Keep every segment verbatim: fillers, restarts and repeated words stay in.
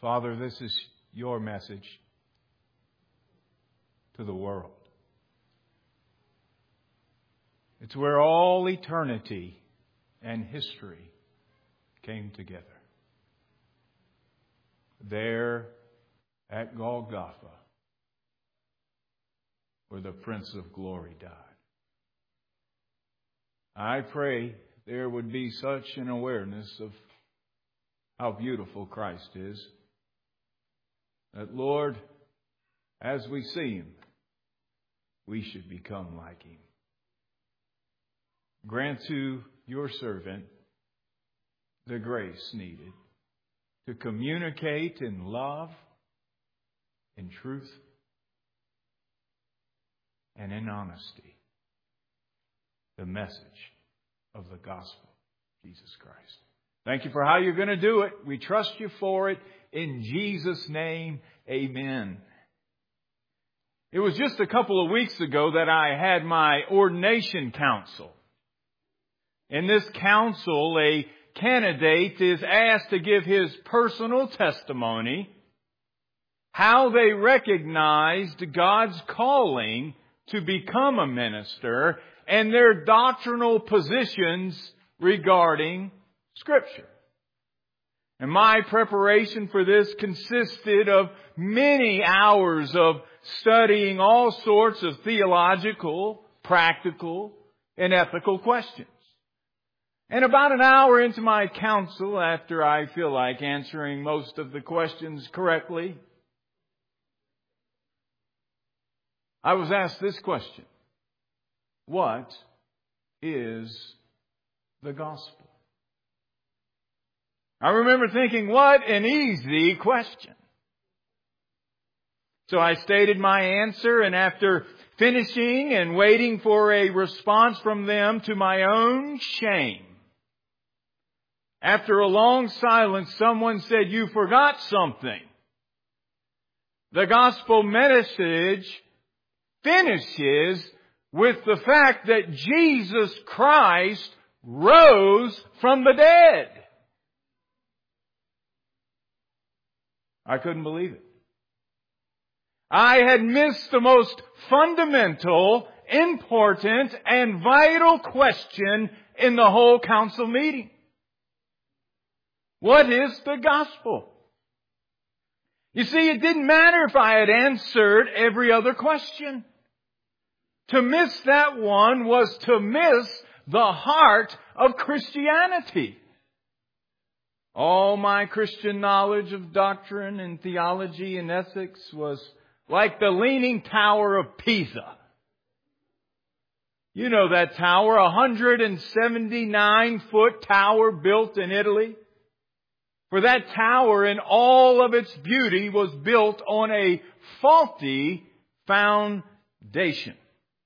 Father, this is your message to the world. It's where all eternity and history came together. There at Golgotha, where the Prince of Glory died. I pray there would be such an awareness of how beautiful Christ is, that, Lord, as we see Him, we should become like Him. Grant to your servant the grace needed to communicate in love, in truth, and in honesty the message of the gospel of Jesus Christ. Thank you for how you're going to do it. We trust you for it. In Jesus' name, amen. It was just a couple of weeks ago that I had my ordination council. In this council, a candidate is asked to give his personal testimony, how they recognized God's calling to become a minister, and their doctrinal positions regarding Scripture. And my preparation for this consisted of many hours of studying all sorts of theological, practical, and ethical questions. And about an hour into my counsel, after I feel like answering most of the questions correctly, I was asked this question: what is the gospel? I remember thinking, what an easy question. So I stated my answer, and after finishing and waiting for a response from them, to my own shame, after a long silence, someone said, "You forgot something. The gospel message finishes with the fact that Jesus Christ rose from the dead." I couldn't believe it. I had missed the most fundamental, important, and vital question in the whole council meeting. What is the gospel? You see, it didn't matter if I had answered every other question. To miss that one was to miss the heart of Christianity. All my Christian knowledge of doctrine and theology and ethics was like the Leaning Tower of Pisa. You know that tower, a one hundred seventy-nine foot tower built in Italy. For that tower in all of its beauty was built on a faulty foundation.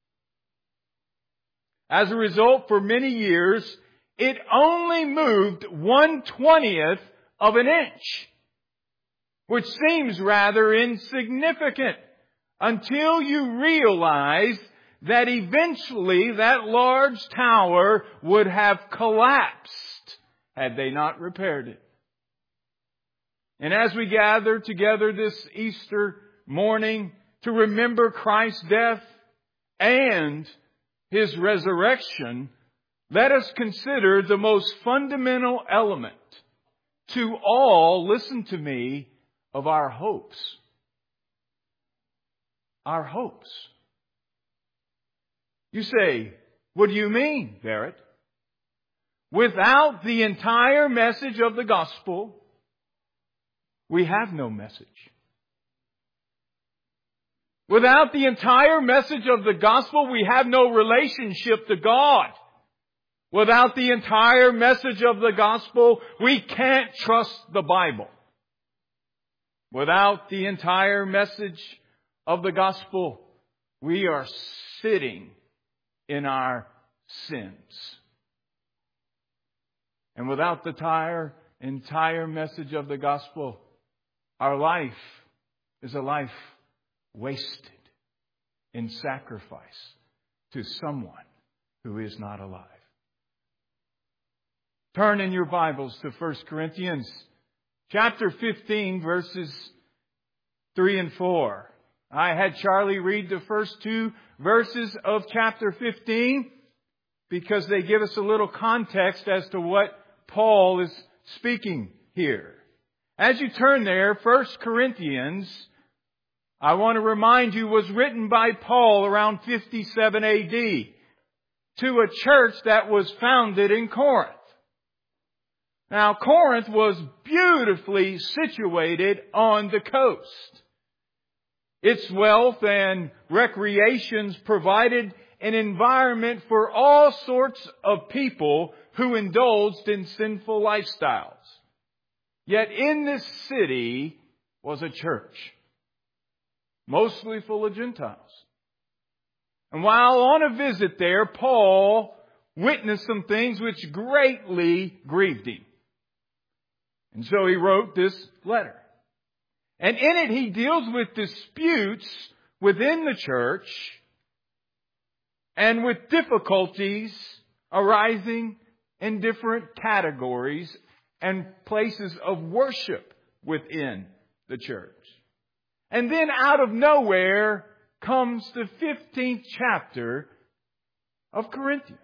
As a result, for many years, it only moved one twentieth of an inch, which seems rather insignificant until you realize that eventually that large tower would have collapsed had they not repaired it. And as we gather together this Easter morning to remember Christ's death and His resurrection, let us consider the most fundamental element to all, listen to me, of our hopes. Our hopes. You say, what do you mean, Barrett? Without the entire message of the gospel, we have no message. Without the entire message of the gospel, we have no relationship to God. Without the entire message of the gospel, we can't trust the Bible. Without the entire message of the gospel, we are sitting in our sins. And without the entire, entire message of the gospel, our life is a life wasted in sacrifice to someone who is not alive. Turn in your Bibles to First Corinthians chapter fifteen, verses three and four. I had Charlie read the first two verses of chapter fifteen because they give us a little context as to what Paul is speaking here. As you turn there, First Corinthians, I want to remind you, was written by Paul around fifty-seven A D to a church that was founded in Corinth. Now, Corinth was beautifully situated on the coast. Its wealth and recreations provided an environment for all sorts of people who indulged in sinful lifestyles. Yet in this city was a church, mostly full of Gentiles. And while on a visit there, Paul witnessed some things which greatly grieved him. And so he wrote this letter. And in it he deals with disputes within the church and with difficulties arising in different categories and places of worship within the church. And then out of nowhere comes the fifteenth chapter of Corinthians.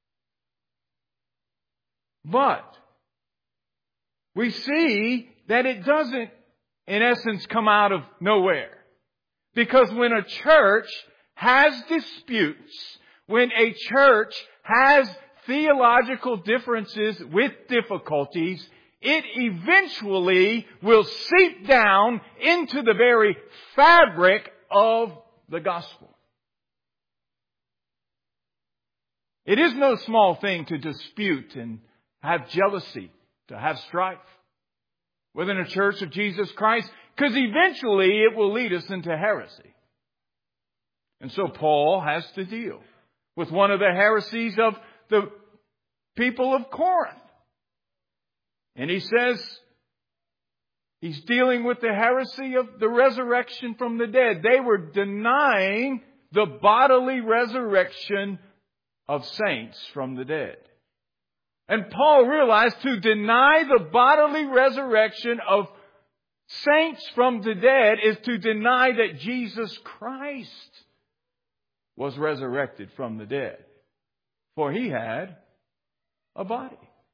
But we see that it doesn't, in essence, come out of nowhere. Because when a church has disputes, when a church has theological differences with difficulties, it eventually will seep down into the very fabric of the gospel. It is no small thing to dispute and have jealousy, to have strife within a church of Jesus Christ, because eventually it will lead us into heresy. And so Paul has to deal with one of the heresies of the people of Corinth. And he says he's dealing with the heresy of the resurrection from the dead. They were denying the bodily resurrection of saints from the dead. And Paul realized to deny the bodily resurrection of saints from the dead is to deny that Jesus Christ was resurrected from the dead. For he had a body.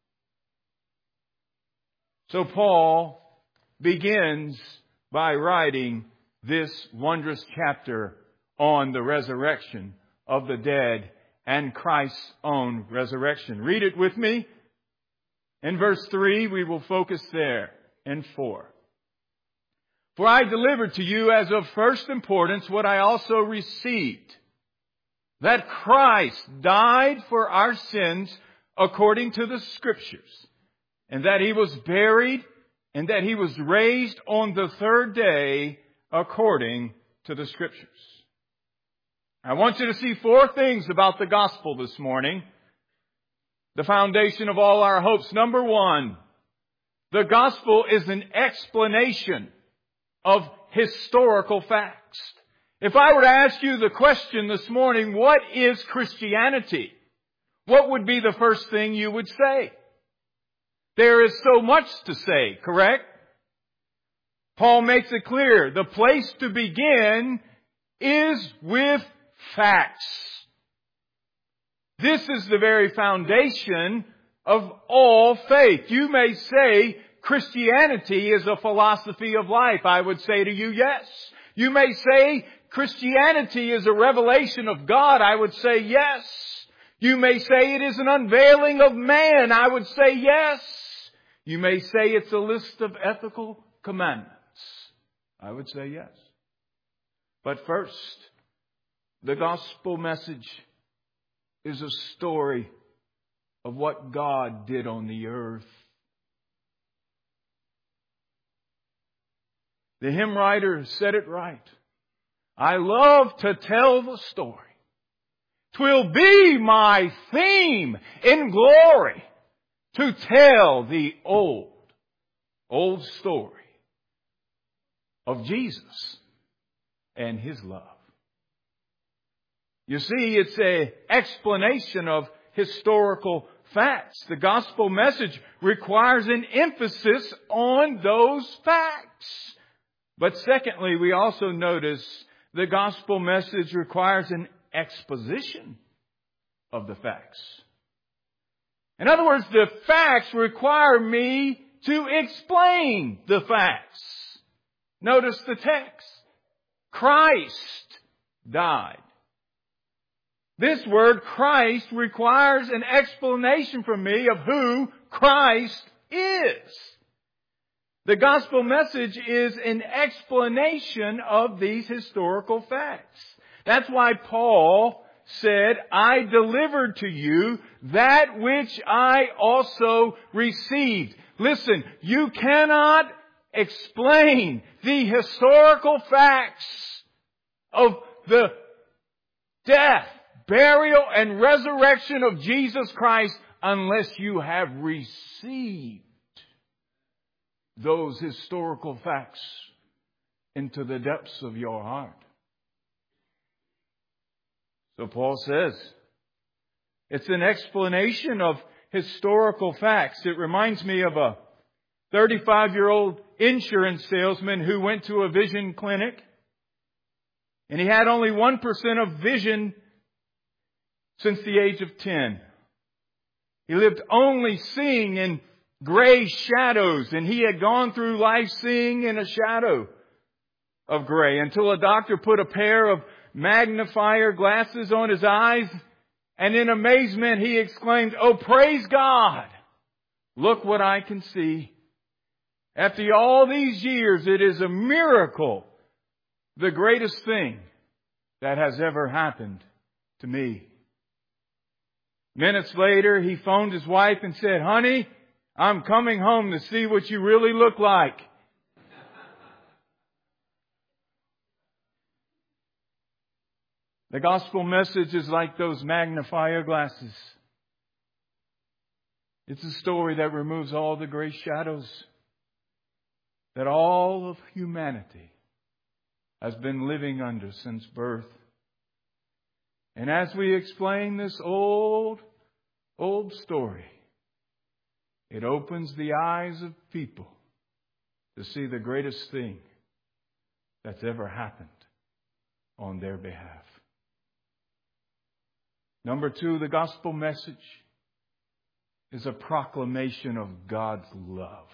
So Paul begins by writing this wondrous chapter on the resurrection of the dead and Christ's own resurrection. Read it with me. In verse three, we will focus there. And four. For I delivered to you as of first importance what I also received, that Christ died for our sins according to the Scriptures, and that He was buried, and that He was raised on the third day according to the Scriptures. I want you to see four things about the gospel this morning. The foundation of all our hopes. Number one, the gospel is an explanation of historical facts. If I were to ask you the question this morning, what is Christianity? What would be the first thing you would say? There is so much to say, correct? Paul makes it clear. The place to begin is with facts. This is the very foundation of all faith. You may say Christianity is a philosophy of life. I would say to you, yes. You may say Christianity is a revelation of God. I would say yes. You may say it is an unveiling of man. I would say yes. You may say it's a list of ethical commandments. I would say yes. But first, the gospel message is a story of what God did on the earth. The hymn writer said it right. I love to tell the story. 'Twill be my theme in glory to tell the old, old story of Jesus and His love. You see, it's an explanation of historical facts. The gospel message requires an emphasis on those facts. But secondly, we also notice the gospel message requires an exposition of the facts. In other words, the facts require me to explain the facts. Notice the text. Christ died. This word Christ requires an explanation from me of who Christ is. The gospel message is an explanation of these historical facts. That's why Paul said, I delivered to you that which I also received. Listen, you cannot explain the historical facts of the death, burial, and resurrection of Jesus Christ unless you have received those historical facts into the depths of your heart. So Paul says, it's an explanation of historical facts. It reminds me of a thirty-five-year-old insurance salesman who went to a vision clinic, and he had only one percent of vision since the age of ten. He lived only seeing in gray shadows, and he had gone through life seeing in a shadow of gray until a doctor put a pair of magnifier glasses on his eyes, and in amazement he exclaimed, "Oh, praise God! Look what I can see. After all these years, it is a miracle, the greatest thing that has ever happened to me." Minutes later, he phoned his wife and said, "Honey, I'm coming home to see what you really look like." The gospel message is like those magnifier glasses. It's a story that removes all the gray shadows that all of humanity has been living under since birth. And as we explain this old, old story, it opens the eyes of people to see the greatest thing that's ever happened on their behalf. Number two, the gospel message is a proclamation of God's love.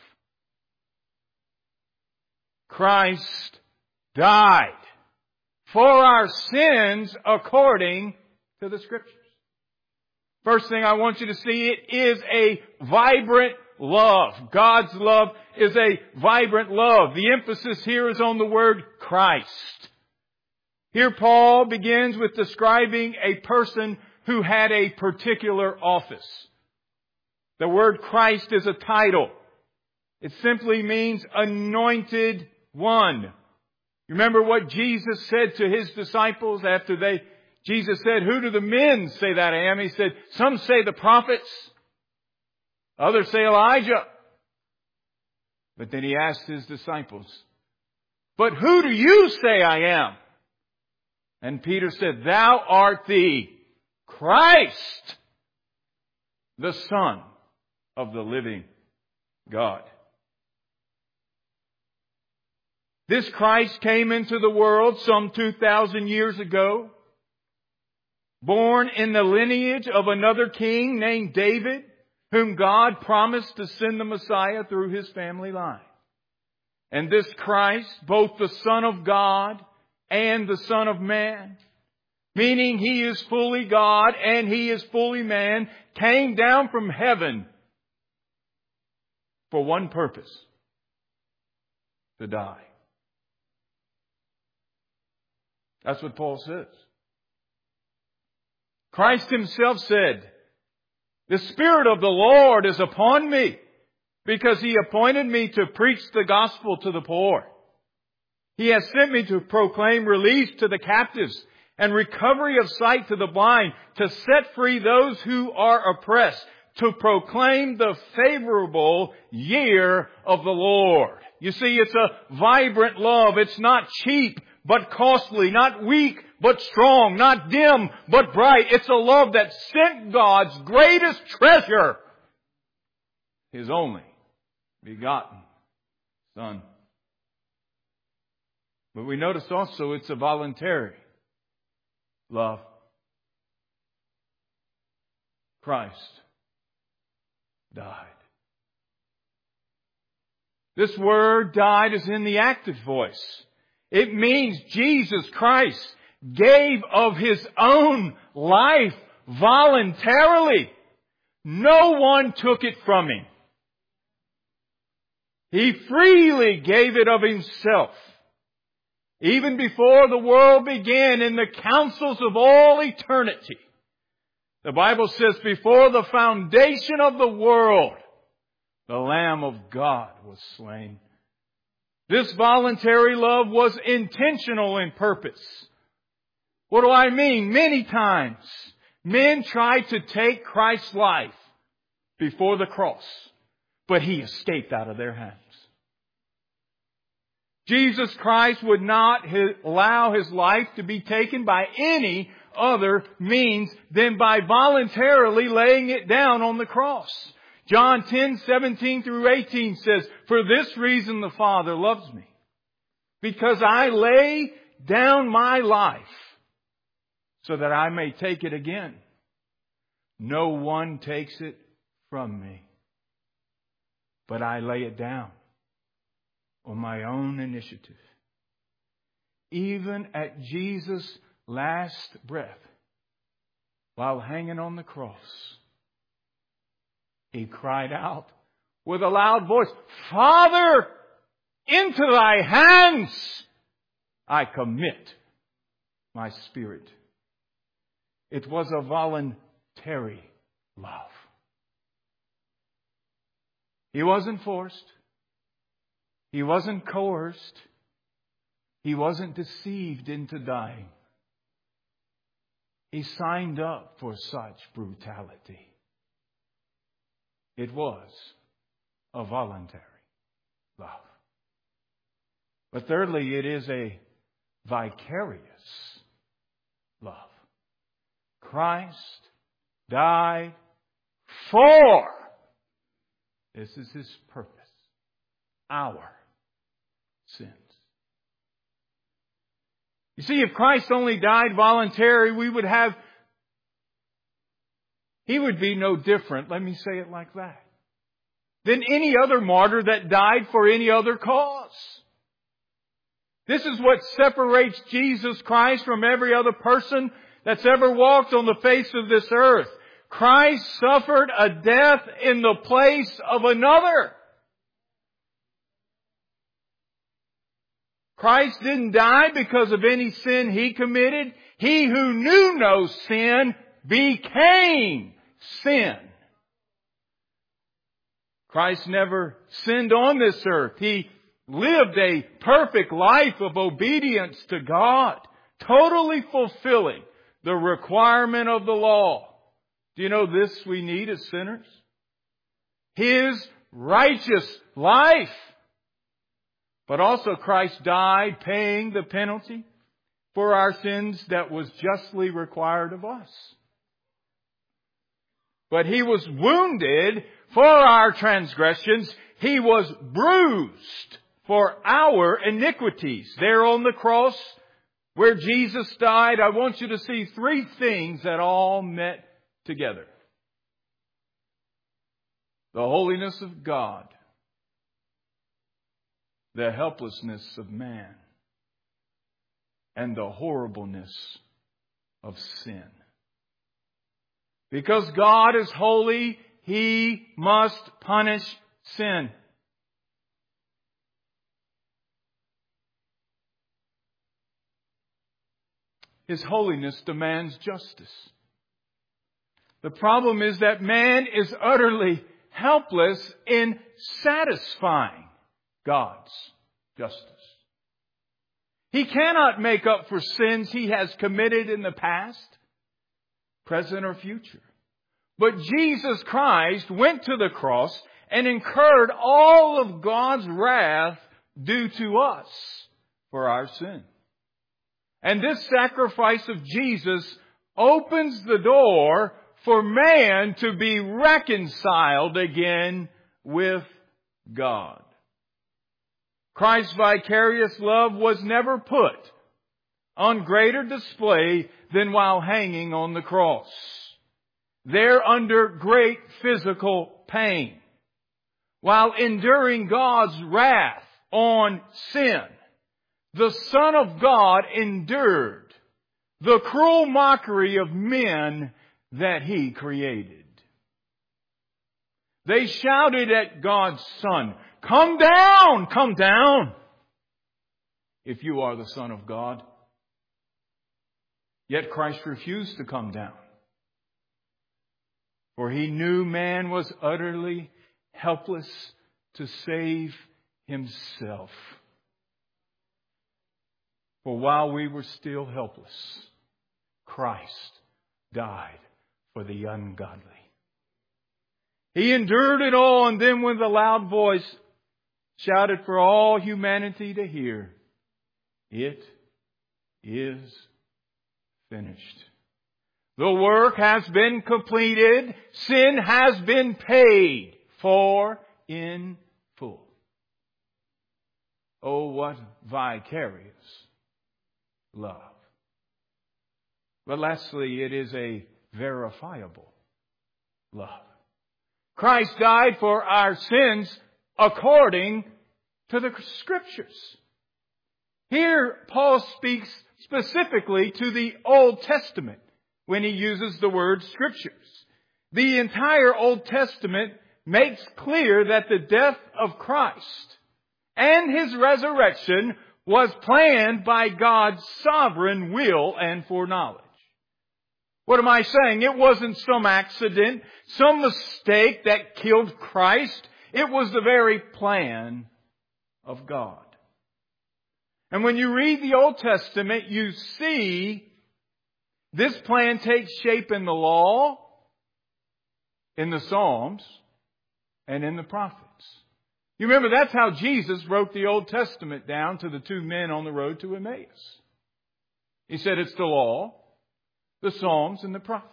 Christ died for our sins according to the Scriptures. First thing I want you to see, it is a vibrant love. God's love is a vibrant love. The emphasis here is on the word Christ. Here Paul begins with describing a person who had a particular office. The word Christ is a title. It simply means anointed one. Remember what Jesus said to His disciples after they, Jesus said, "Who do the men say that I am?" He said, "Some say the prophets. Others say Elijah." But then He asked His disciples, "But who do you say I am?" And Peter said, "Thou art the Christ, the Son of the living God." This Christ came into the world some two thousand years ago, born in the lineage of another king named David, whom God promised to send the Messiah through his family line. And this Christ, both the Son of God and the Son of Man, meaning He is fully God and He is fully man, came down from heaven for one purpose: to die. That's what Paul says. Christ Himself said, "The Spirit of the Lord is upon me, because He appointed me to preach the gospel to the poor. He has sent me to proclaim release to the captives and recovery of sight to the blind, to set free those who are oppressed, to proclaim the favorable year of the Lord." You see, it's a vibrant love. It's not cheap, but costly. Not weak, but strong, not dim but bright. It's a love that sent God's greatest treasure, His only begotten Son. But we notice also it's a voluntary love. Christ died. This word died is in the active voice. It means Jesus Christ gave of His own life voluntarily. No one took it from Him. He freely gave it of Himself. Even before the world began, in the councils of all eternity, the Bible says, before the foundation of the world, the Lamb of God was slain. This voluntary love was intentional in purpose. What do I mean? Many times, men tried to take Christ's life before the cross, but He escaped out of their hands. Jesus Christ would not allow His life to be taken by any other means than by voluntarily laying it down on the cross. John ten, seventeen through eighteen says, "For this reason the Father loves me, because I lay down my life so that I may take it again. No one takes it from me, but I lay it down on my own initiative." Even at Jesus' last breath, while hanging on the cross, He cried out with a loud voice, "Father, into Thy hands I commit my spirit." It was a voluntary love. He wasn't forced. He wasn't coerced. He wasn't deceived into dying. He signed up for such brutality. It was a voluntary love. But thirdly, it is a vicarious love. Christ died for, this is His purpose, our sins. You see, if Christ only died voluntarily, we would have, He would be no different, let me say it like that, than any other martyr that died for any other cause. This is what separates Jesus Christ from every other person that's ever walked on the face of this earth. Christ suffered a death in the place of another. Christ didn't die because of any sin He committed. He who knew no sin became sin. Christ never sinned on this earth. He lived a perfect life of obedience to God, totally fulfilling the requirement of the law. Do you know this we need as sinners? His righteous life. But also Christ died paying the penalty for our sins that was justly required of us. But He was wounded for our transgressions. He was bruised for our iniquities. There on the cross where Jesus died, I want you to see three things that all met together. The holiness of God, the helplessness of man, and the horribleness of sin. Because God is holy, He must punish sin. His holiness demands justice. The problem is that man is utterly helpless in satisfying God's justice. He cannot make up for sins he has committed in the past, present, or future. But Jesus Christ went to the cross and incurred all of God's wrath due to us for our sin. And this sacrifice of Jesus opens the door for man to be reconciled again with God. Christ's vicarious love was never put on greater display than while hanging on the cross. There under great physical pain, while enduring God's wrath on sin, the Son of God endured the cruel mockery of men that He created. They shouted at God's Son, "Come down, come down, if you are the Son of God." Yet Christ refused to come down, for He knew man was utterly helpless to save himself. For while we were still helpless, Christ died for the ungodly. He endured it all, and then with a loud voice shouted for all humanity to hear, "It is finished." The work has been completed. Sin has been paid for in full. Oh, what vicarious love. But lastly, it is a verifiable love. Christ died for our sins according to the Scriptures. Here, Paul speaks specifically to the Old Testament when he uses the word Scriptures. The entire Old Testament makes clear that the death of Christ and His resurrection was planned by God's sovereign will and foreknowledge. What am I saying? It wasn't some accident, some mistake that killed Christ. It was the very plan of God. And when you read the Old Testament, you see this plan takes shape in the law, in the Psalms, and in the prophets. You remember that's how Jesus wrote the Old Testament down to the two men on the road to Emmaus. He said it's the law, the Psalms, and the prophets.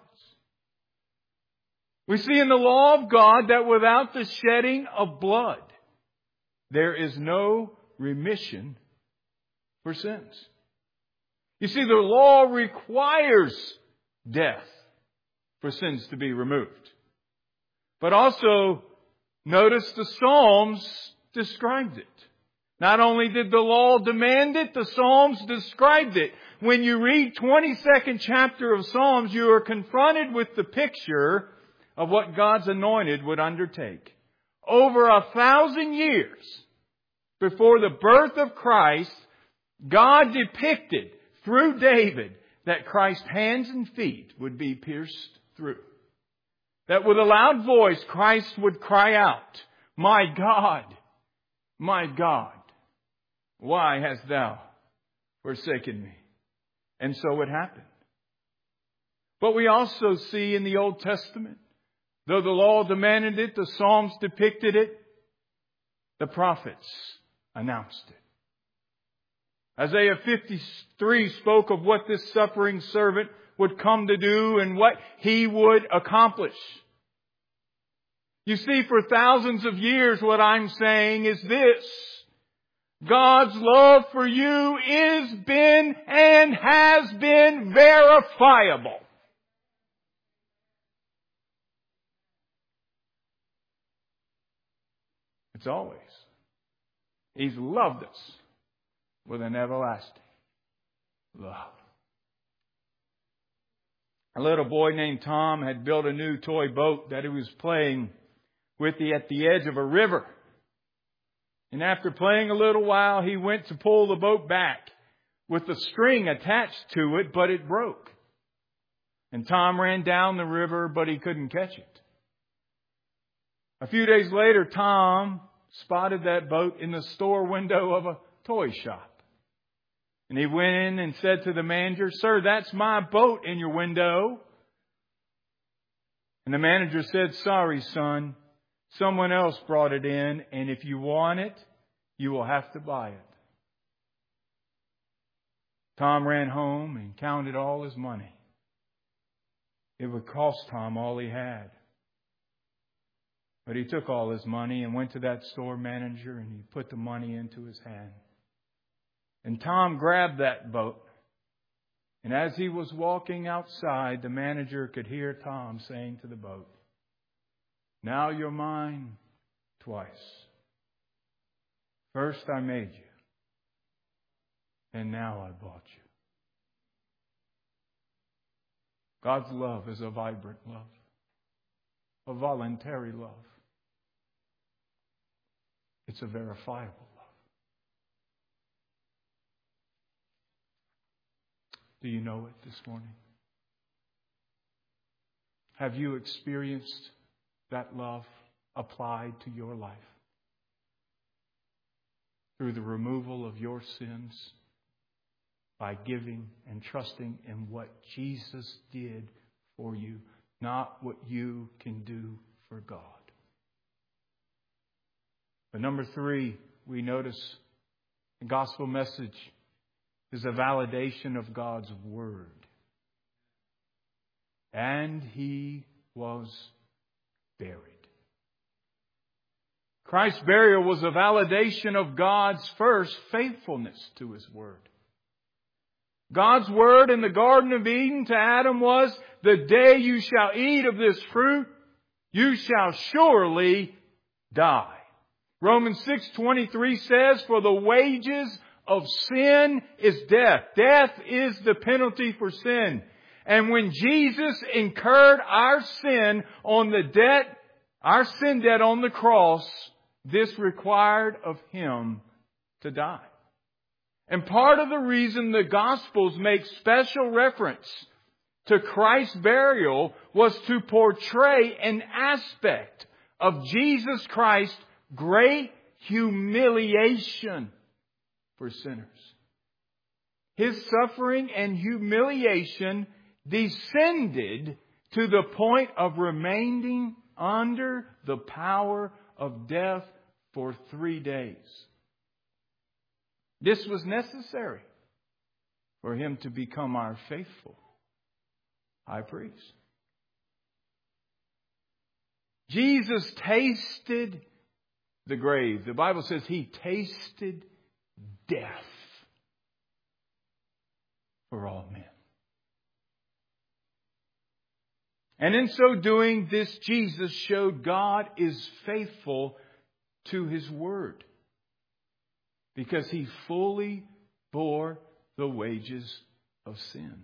We see in the law of God that without the shedding of blood, there is no remission for sins. You see, the law requires death for sins to be removed. But also, notice the Psalms described it. Not only did the law demand it, the Psalms described it. When you read twenty-second chapter of Psalms, you are confronted with the picture of what God's anointed would undertake. Over a thousand years before the birth of Christ, God depicted through David that Christ's hands and feet would be pierced through. That with a loud voice, Christ would cry out, "My God, my God, why hast thou forsaken me?" And so it happened. But we also see in the Old Testament, though the law demanded it, the Psalms depicted it, the prophets announced it. Isaiah fifty-three spoke of what this suffering servant would come to do and what He would accomplish. You see, for thousands of years, what I'm saying is this: God's love for you is been and has been verifiable. It's always. He's loved us with an everlasting love. A little boy named Tom had built a new toy boat that he was playing with at the edge of a river. And after playing a little while, he went to pull the boat back with the string attached to it, but it broke. And Tom ran down the river, but he couldn't catch it. A few days later, Tom spotted that boat in the store window of a toy shop. And he went in and said to the manager, "Sir, that's my boat in your window." And the manager said, "Sorry, son. Someone else brought it in, and if you want it, you will have to buy it." Tom ran home and counted all his money. It would cost Tom all he had. But he took all his money and went to that store manager and he put the money into his hand. And Tom grabbed that boat. And as he was walking outside, the manager could hear Tom saying to the boat, "Now you're mine twice. First I made you, and now I bought you." God's love is a vibrant love, a voluntary love. It's a verifiable love. Do you know it this morning? Have you experienced that love applied to your life? Through the removal of your sins, by giving and trusting in what Jesus did for you, not what you can do for God. But number three, we notice the gospel message is a validation of God's Word. And He was buried. Christ's burial was a validation of God's first faithfulness to His Word. God's Word in the Garden of Eden to Adam was, "The day you shall eat of this fruit, you shall surely die." Romans six twenty-three says, "For the wages of sin is death." Death is the penalty for sin. And when Jesus incurred our sin on the debt, our sin debt on the cross, this required of Him to die. And part of the reason the Gospels make special reference to Christ's burial was to portray an aspect of Jesus Christ's great humiliation for sinners. His suffering and humiliation descended to the point of remaining under the power of death for three days. This was necessary for Him to become our faithful high priest. Jesus tasted the grave. The Bible says He tasted death for all men. And in so doing, this Jesus showed God is faithful to His Word, because He fully bore the wages of sin.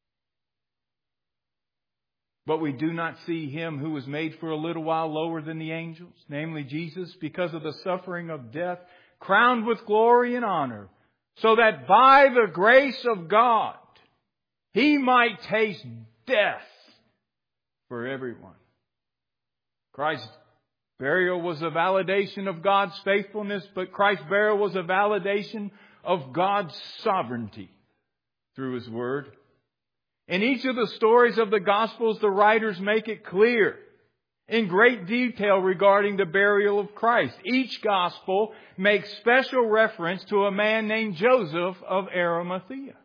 But we do not see Him who was made for a little while lower than the angels, namely Jesus, because of the suffering of death, crowned with glory and honor, so that by the grace of God, He might taste death for everyone. Christ's burial was a validation of God's faithfulness, but Christ's burial was a validation of God's sovereignty through His Word. In each of the stories of the Gospels, the writers make it clear in great detail regarding the burial of Christ. Each Gospel makes special reference to a man named Joseph of Arimathea.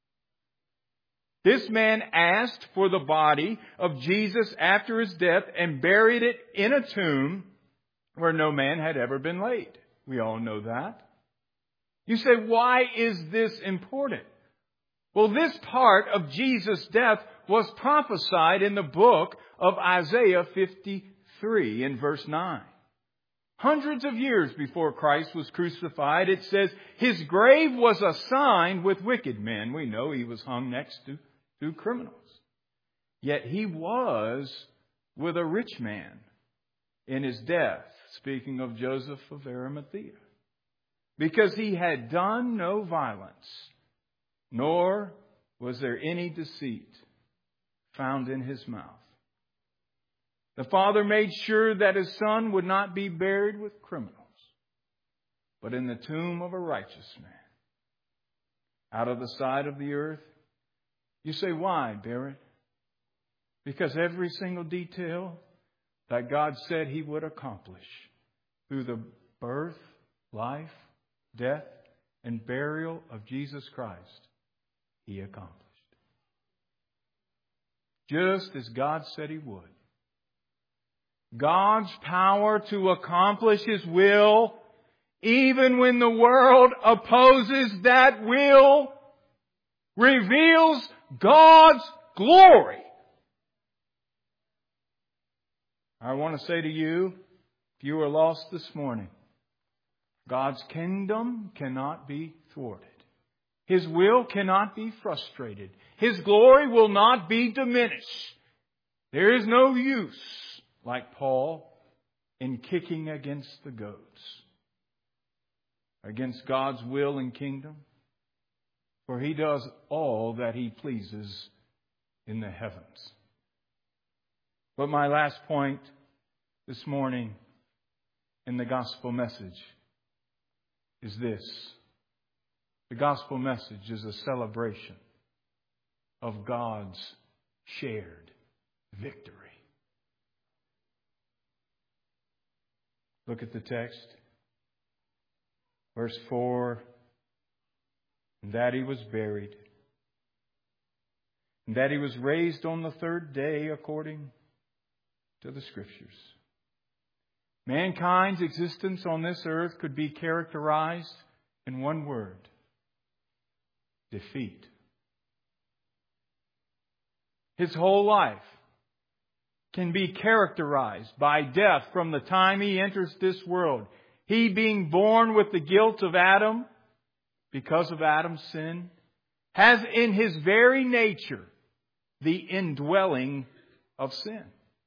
This man asked for the body of Jesus after His death and buried it in a tomb where no man had ever been laid. We all know that. You say, why is this important? Well, this part of Jesus' death was prophesied in the book of Isaiah fifty-three in verse nine. Hundreds of years before Christ was crucified, it says, His grave was assigned with wicked men. We know He was hung next to, to criminals. Yet He was with a rich man in His death, speaking of Joseph of Arimathea, because He had done no violence, nor was there any deceit found in His mouth. The Father made sure that His Son would not be buried with criminals, but in the tomb of a righteous man, out of the side of the earth. You say, why, Barrett? Because every single detail that God said He would accomplish through the birth, life, death, and burial of Jesus Christ He accomplished. Just as God said He would. God's power to accomplish His will, even when the world opposes that will, reveals God's glory. I want to say to you, if you are lost this morning, God's kingdom cannot be thwarted. His will cannot be frustrated. His glory will not be diminished. There is no use, like Paul, in kicking against the goats, against God's will and kingdom, for He does all that He pleases in the heavens. But my last point this morning in the gospel message is this. The gospel message is a celebration of God's shared victory. Look at the text. Verse four. And that He was buried. And that He was raised on the third day according to the Scriptures. Mankind's existence on this earth could be characterized in one word. Defeat. His whole life can be characterized by death from the time he enters this world. He being born with the guilt of Adam because of Adam's sin, has in his very nature the indwelling of sin.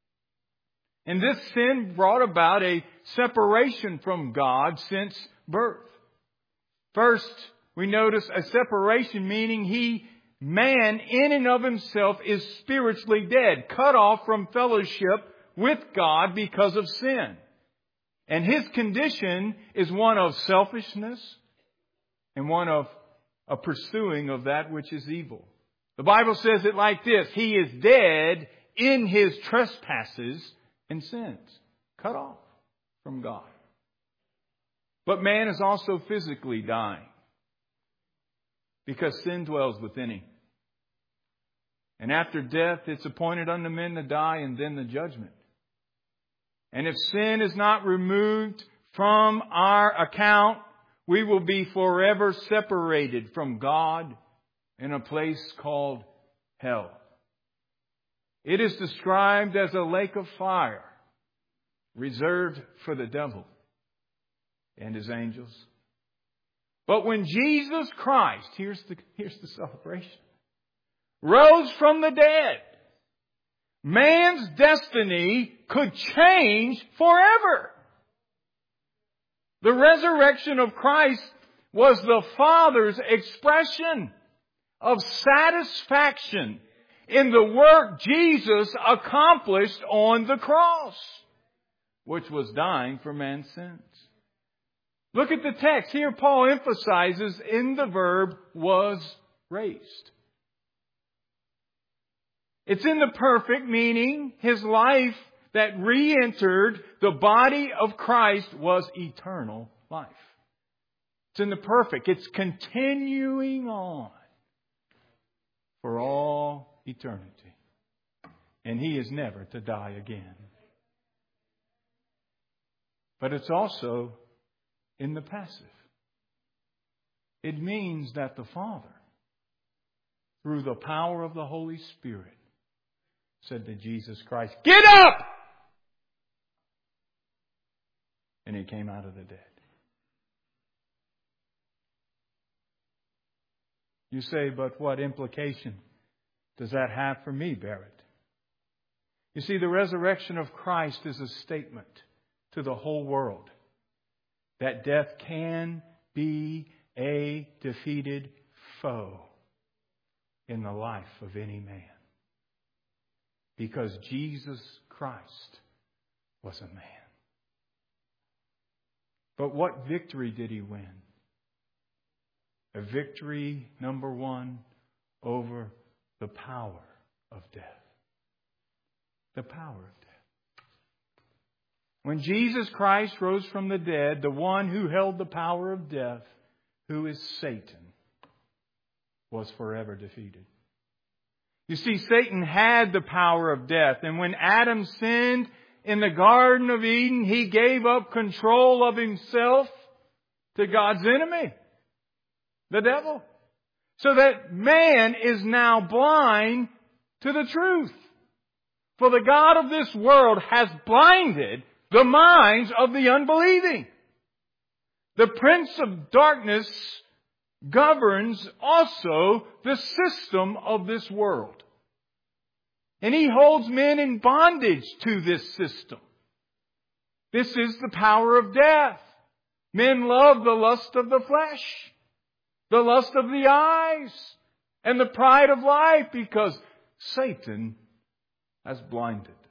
And this sin brought about a separation from God since birth. First, we notice a separation, meaning he, man in and of himself, is spiritually dead, cut off from fellowship with God because of sin. And his condition is one of selfishness and one of a pursuing of that which is evil. The Bible says it like this: He is dead in his trespasses and sins, cut off from God. But man is also physically dying because sin dwells within him. And after death, it's appointed unto men to die and then the judgment. And if sin is not removed from our account, we will be forever separated from God in a place called hell. It is described as a lake of fire reserved for the devil and his angels. But when Jesus Christ, here's the, here's the celebration, rose from the dead, man's destiny could change forever. The resurrection of Christ was the Father's expression of satisfaction in the work Jesus accomplished on the cross, which was dying for man's sins. Look at the text. Here Paul emphasizes in the verb was raised. It's in the perfect, meaning his life that re-entered the body of Christ was eternal life. It's in the perfect. It's continuing on for all eternity. And he is never to die again. But it's also in the passive. It means that the Father, through the power of the Holy Spirit, said to Jesus Christ, "Get up!" And he came out of the dead. You say, but what implication does that have for me, Barrett? You see, the resurrection of Christ is a statement to the whole world that death can be a defeated foe in the life of any man. Because Jesus Christ was a man. But what victory did he win? A victory, number one, over the power of death. The power of death. When Jesus Christ rose from the dead, the one who held the power of death, who is Satan, was forever defeated. You see, Satan had the power of death. And when Adam sinned in the Garden of Eden, he gave up control of himself to God's enemy, the devil. So that man is now blind to the truth. For the God of this world has blinded the minds of the unbelieving. The prince of darkness governs also the system of this world. And he holds men in bondage to this system. This is the power of death. Men love the lust of the flesh, the lust of the eyes, and the pride of life, because Satan has blinded them,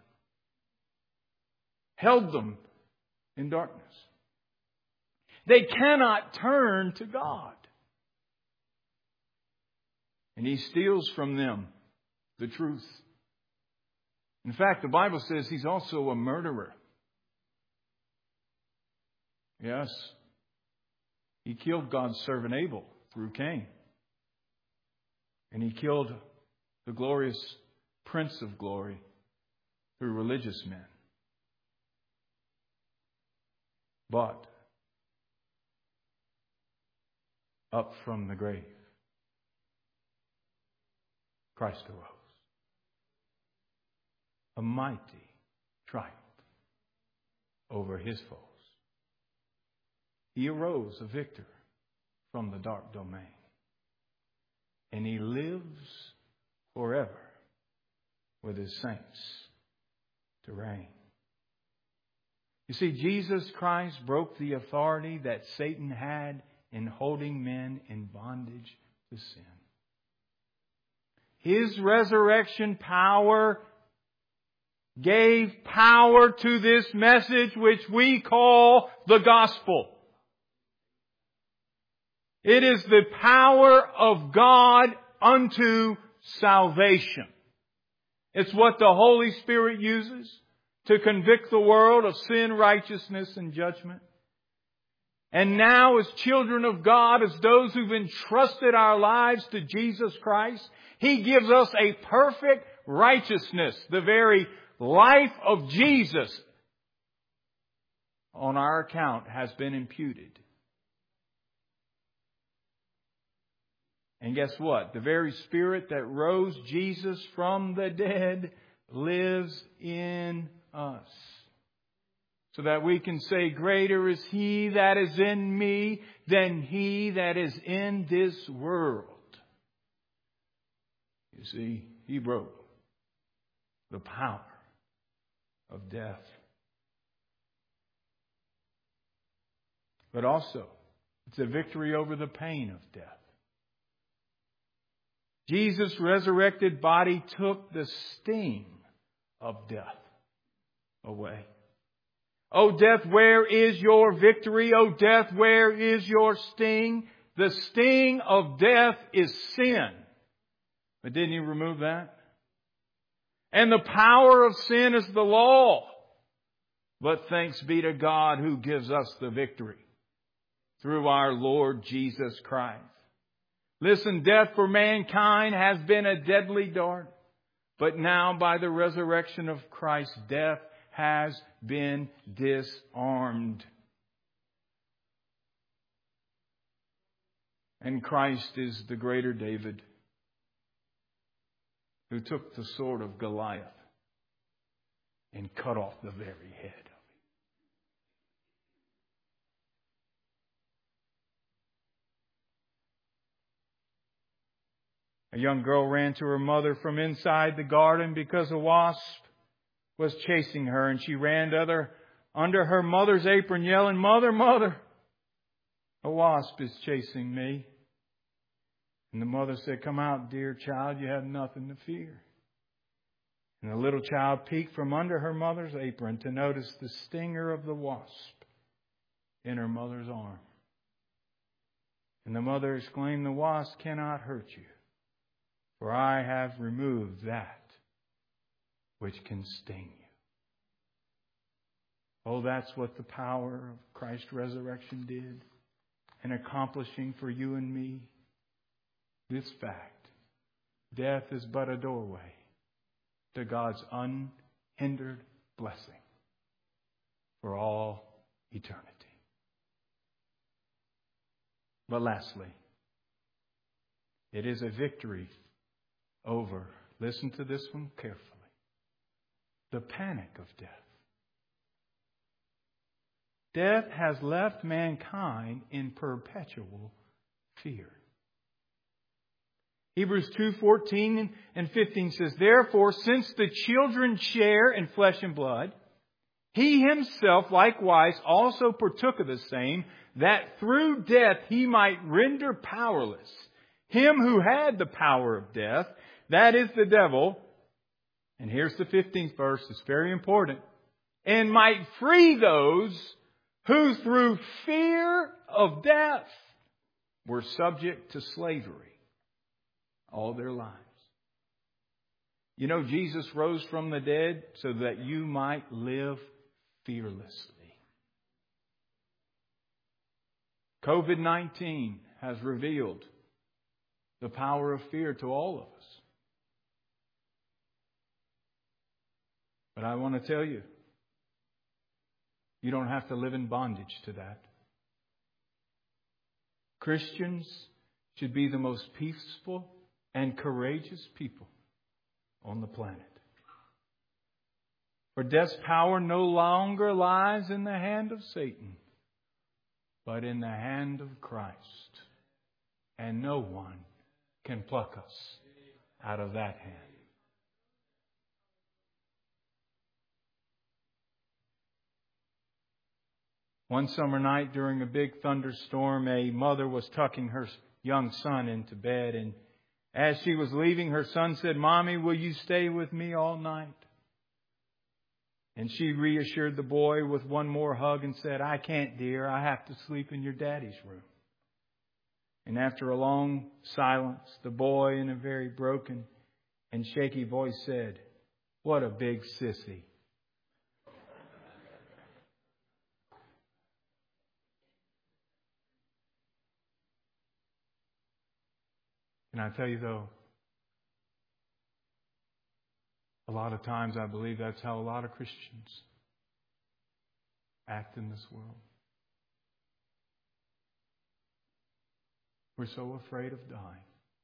held them in darkness. They cannot turn to God. And he steals from them the truth. In fact, the Bible says he's also a murderer. Yes. He killed God's servant Abel through Cain. And he killed the glorious Prince of Glory through religious men. But up from the grave, Christ arose. A mighty triumph over his foes. He arose a victor from the dark domain. And he lives forever with his saints to reign. You see, Jesus Christ broke the authority that Satan had in holding men in bondage to sin. His resurrection power gave power to this message which we call the gospel. It is the power of God unto salvation. It's what the Holy Spirit uses to convict the world of sin, righteousness, and judgment. And now, as children of God, as those who've entrusted our lives to Jesus Christ, He gives us a perfect righteousness, the very life of Jesus on our account has been imputed. And guess what? The very Spirit that rose Jesus from the dead lives in us. So that we can say, greater is He that is in me than he that is in this world. You see, He broke the power of death. But also, it's a victory over the pain of death. Jesus' resurrected body took the sting of death away. O death, where is your victory? O death, where is your sting? The sting of death is sin. But didn't He remove that? And the power of sin is the law. But thanks be to God who gives us the victory through our Lord Jesus Christ. Listen, death for mankind has been a deadly dart. But now by the resurrection of Christ, death has been disarmed. And Christ is the greater David who took the sword of Goliath and cut off the very head. A young girl ran to her mother from inside the garden because a wasp was chasing her, and she ran to other, under her mother's apron yelling, "Mother, mother, a wasp is chasing me." And the mother said, "Come out, dear child, you have nothing to fear." And the little child peeked from under her mother's apron to notice the stinger of the wasp in her mother's arm. And the mother exclaimed, "The wasp cannot hurt you, for I have removed that which can sting you." Oh, that's what the power of Christ's resurrection did in accomplishing for you and me. this fact: death is but a doorway to God's unhindered blessing for all eternity. But lastly, it is a victory over, listen to this one carefully, the panic of death. Death has left mankind in perpetual fear. Hebrews two fourteen and fifteen says, "Therefore, since the children share in flesh and blood, He Himself likewise also partook of the same, that through death He might render powerless him who had the power of death, that is the devil." And here's the fifteenth verse, it's very important. "And might free those who through fear of death were subject to slavery all their lives." You know, Jesus rose from the dead so that you might live fearlessly. COVID nineteen has revealed the power of fear to all of us. But I want to tell you, you don't have to live in bondage to that. Christians should be the most peaceful and courageous people on the planet. For death's power no longer lies in the hand of Satan, but in the hand of Christ. And no one can pluck us out of that hand. One summer night during a big thunderstorm, a mother was tucking her young son into bed, and as she was leaving, her son said, "Mommy, will you stay with me all night?" And she reassured the boy with one more hug and said, "I can't, dear. I have to sleep in your daddy's room." And after a long silence, the boy, in a very broken and shaky voice, said, "What a big sissy." Can I tell you, though, a lot of times I believe that's how a lot of Christians act in this world. We're so afraid of dying.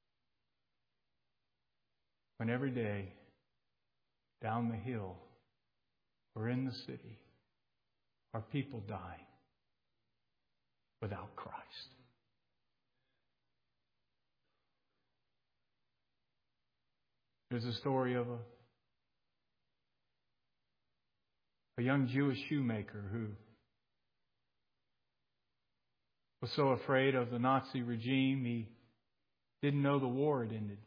When every day, down the hill or in the city, are people dying without Christ. There's a story of a, a young Jewish shoemaker who was so afraid of the Nazi regime, he didn't know the war had ended.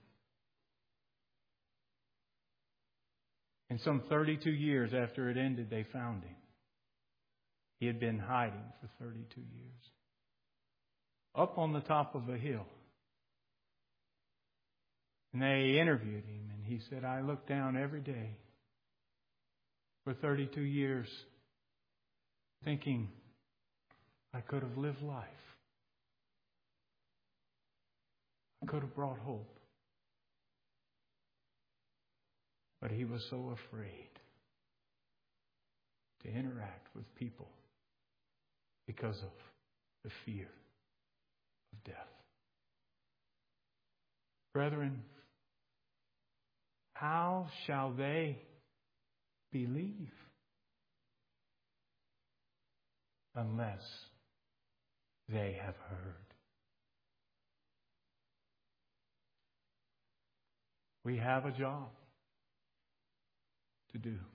And some thirty-two years after it ended, they found him. He had been hiding for thirty-two years. Up on the top of a hill. And they interviewed him, and he said, "I look down every day for thirty-two years thinking I could have lived life. I could have brought hope." But he was so afraid to interact with people because of the fear of death. Brethren, how shall they believe unless they have heard? We have a job to do.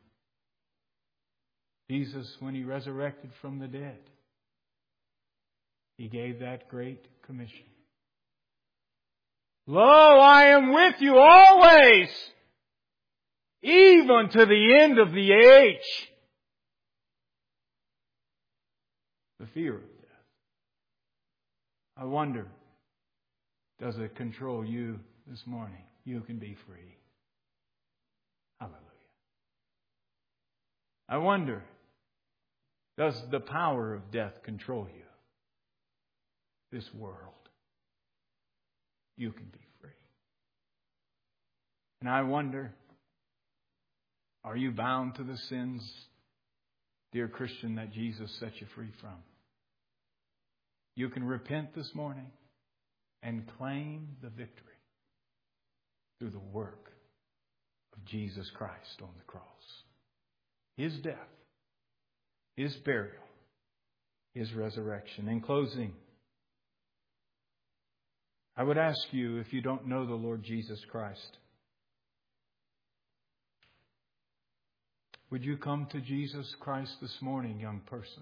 Jesus, when He resurrected from the dead, He gave that great commission. "Lo, I am with you always, even to the end of the age." The fear of death. I wonder, does it control you this morning? You can be free. Hallelujah. I wonder, does the power of death control you? This world. You can be free. And I wonder, are you bound to the sins, dear Christian, that Jesus set you free from? You can repent this morning and claim the victory through the work of Jesus Christ on the cross. His death, His burial, His resurrection. In closing, I would ask you, if you don't know the Lord Jesus Christ, would you come to Jesus Christ this morning, young person,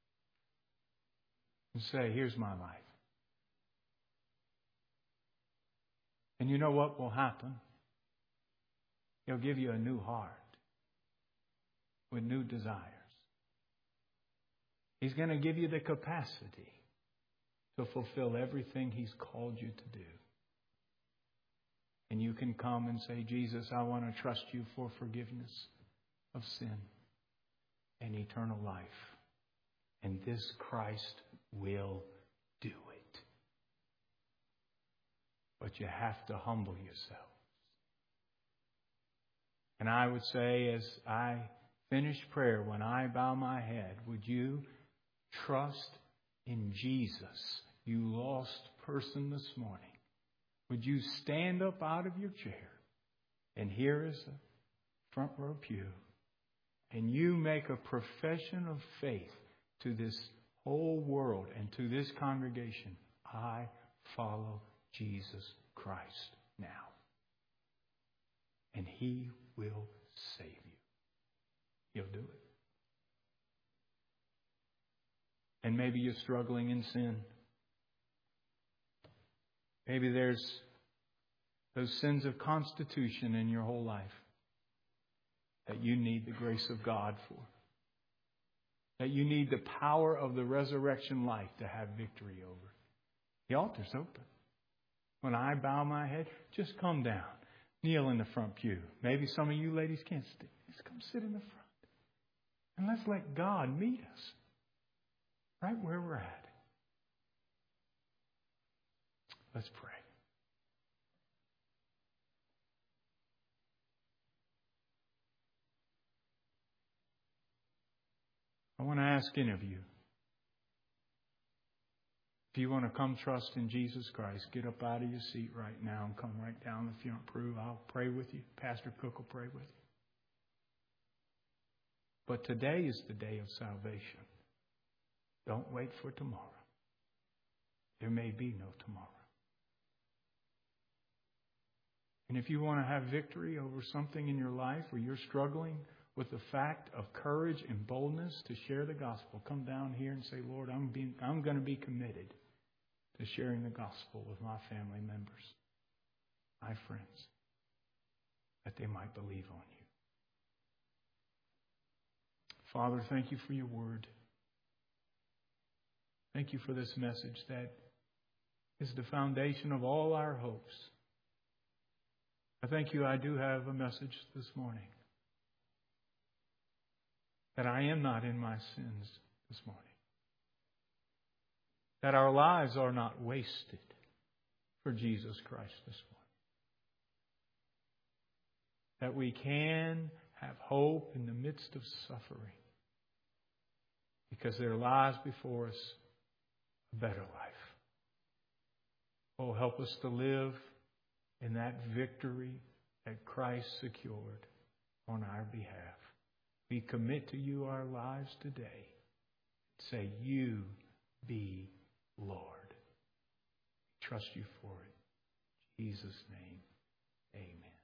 and say, here's my life. And you know what will happen? He'll give you a new heart with new desires. He's going to give you the capacity to fulfill everything He's called you to do. And you can come and say, Jesus, I want to trust you for forgiveness of sin and eternal life. And this Christ will do it. But you have to humble yourself. And I would say, as I finish prayer, when I bow my head, would you trust in Jesus, you lost person this morning? Would you stand up out of your chair, and here is the front row pew, and you make a profession of faith to this whole world and to this congregation? I follow Jesus Christ now. And He will save you. He'll do it. And maybe you're struggling in sin. Maybe there's those sins of constitution in your whole life that you need the grace of God for. That you need the power of the resurrection life to have victory over. The altar's open. When I bow my head, just come down. Kneel in the front pew. Maybe some of you ladies can't sit. Just come sit in the front. And let's let God meet us right where we're at. Let's pray. I want to ask any of you, if you want to come trust in Jesus Christ, get up out of your seat right now and come right down the front pew. I'll pray with you. Pastor Cook will pray with you. But today is the day of salvation. Don't wait for tomorrow. There may be no tomorrow. And if you want to have victory over something in your life where you're struggling with the fact of courage and boldness to share the gospel, come down here and say, Lord, I'm being, I'm going to be committed to sharing the gospel with my family members, my friends, that they might believe on you. Father, thank you for your word. Thank you for this message that is the foundation of all our hopes. I thank you I do have a message this morning. That I am not in my sins this morning. That our lives are not wasted for Jesus Christ this morning. That we can have hope in the midst of suffering. Because there lies before us a better life. Oh, help us to live in that victory that Christ secured on our behalf. We commit to you our lives today. Say, you be Lord. Trust you for it. In Jesus' name, amen.